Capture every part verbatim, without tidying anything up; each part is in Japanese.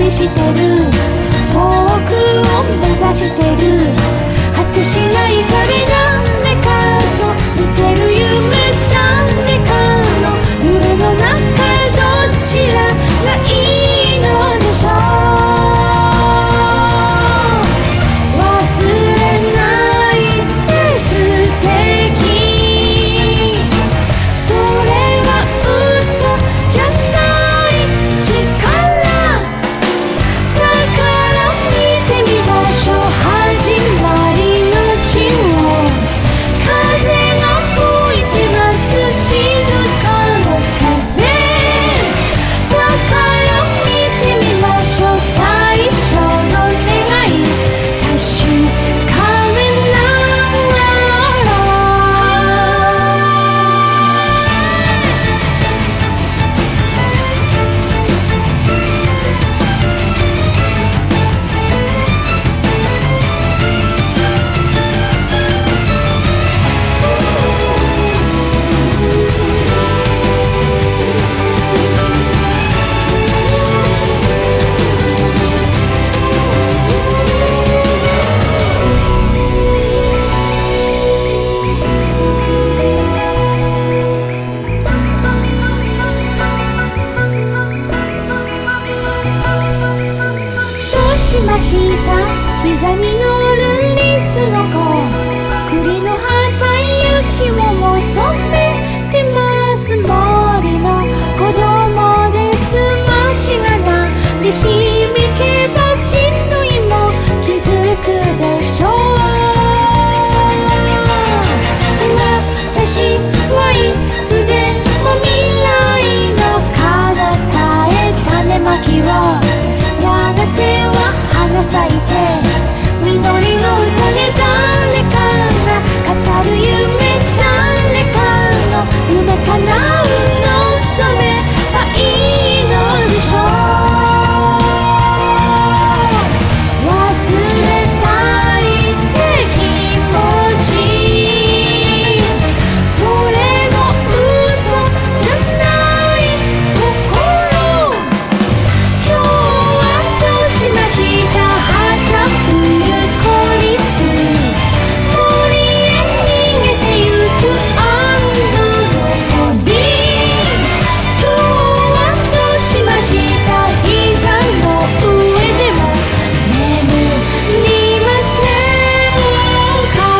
りしてる、遠くを目指してる、果てしない旅、誰かと似てる夢、誰かの夢の中、どちらがいいのでしょう。忘れないで素敵、それは嘘じゃない力だから見てみましょう。始まりの地を風が吹いてます、静かな風だから見てみましょう。最初の願い確かめながら、どうしました？膝に乗るリスの子、栗の葉雪を求めてます。森の子供です。街が鳴り響けば人類も気づくでしょう。私はいつでも未来の彼方へ種まきを、やがては花咲いて実りの歌で、誰かが語る夢、誰かの夢叶うの、それはいいのでしょう。忘れたいって気持ち、それも嘘じゃない心。今日はどうしました？旗振るコリス、鳥へ逃げてゆくアンドの鳥。今日はどうしました？膝の上でも眠りませんか？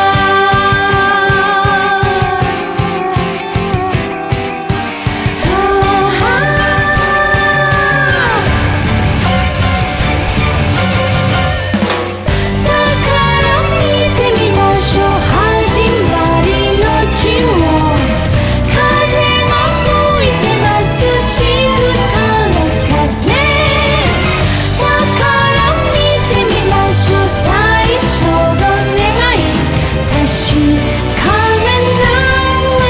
だから見てみましょう。始まりの地を風が吹いてます、静かな風だから見てみましょう。最初の願い確かめなが